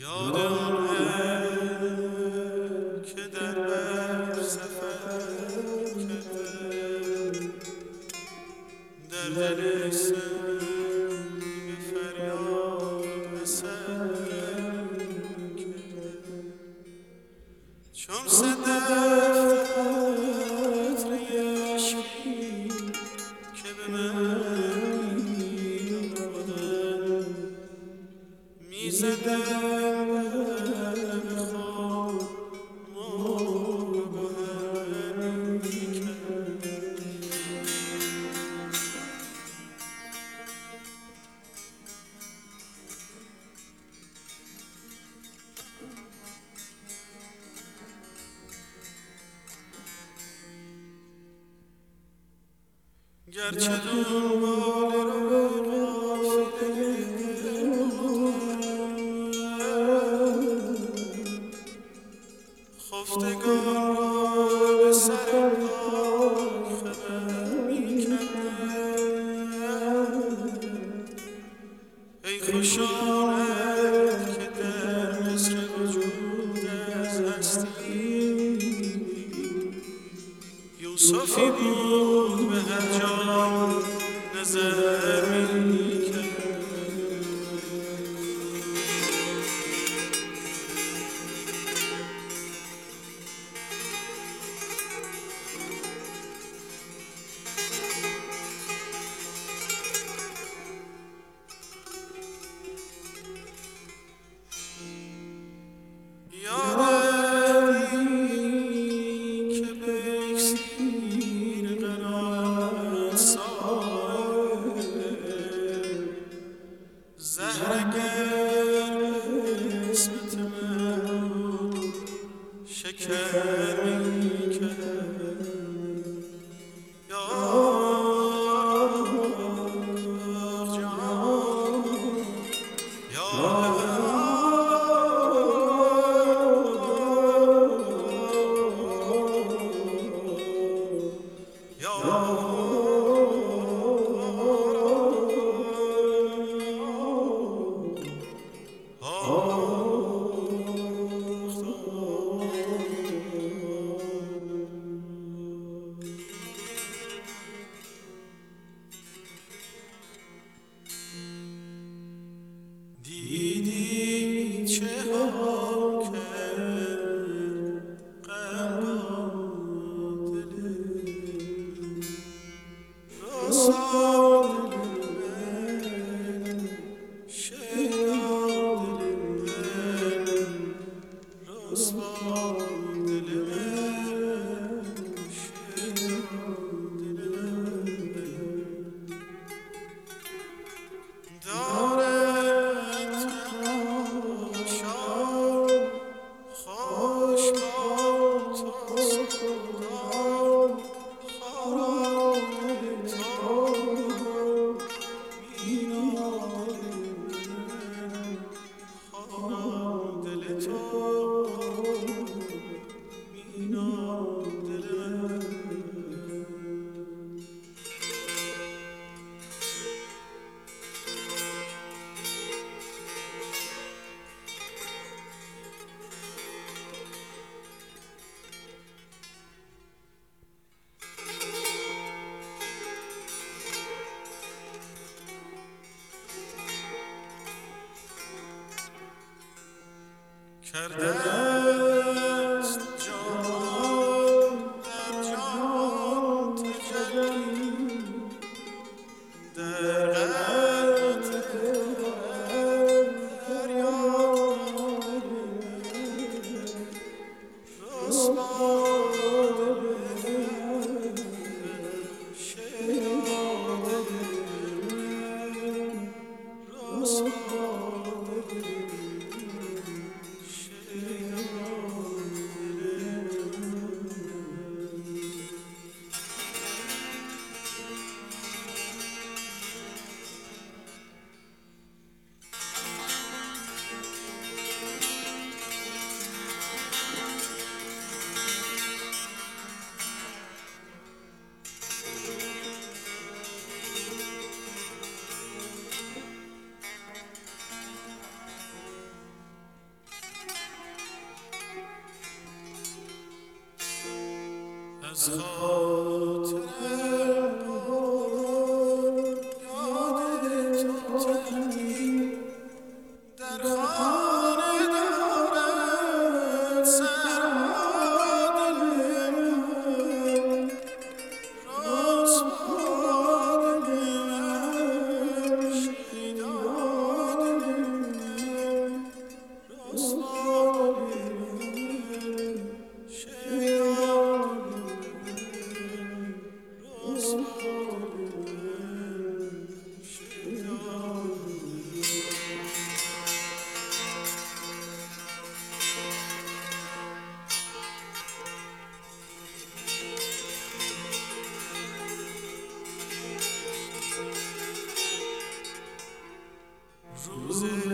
یاد آنه که در بر سفر کرده، در دل سنگ به فریاد سر کرده، چون صدف قطره عشقی که به من میدادن میزدم به خواب گوهر میکرد. گرچه دنبال قافله خفتگان را به سر پای خبر می‌کردند، ای خوش آمد که در مصر وجود از هستی یوسفی بود به هر جا نظر می‌کرد. یادی که به اکسیر قناعت صایب زهر گر قسمت من شکر می‌کرد. یا جان یا دیدی چه ها کرد غم با دل رسا دل من شیدا دل من رسوا دل من شیدا دل من دارد تماشا خوش با تو سودان خراب تو مینال من خراب دل تو مینال دل من. کرده است جان در جان تجلی در قلب فریاد رسوا دل من شیدا دل من رسوا دل از خاطر یاد تو تنگی در خانه دارد سر دل من رسوا دل من شیدا دل من رسوا دل من شیدا روز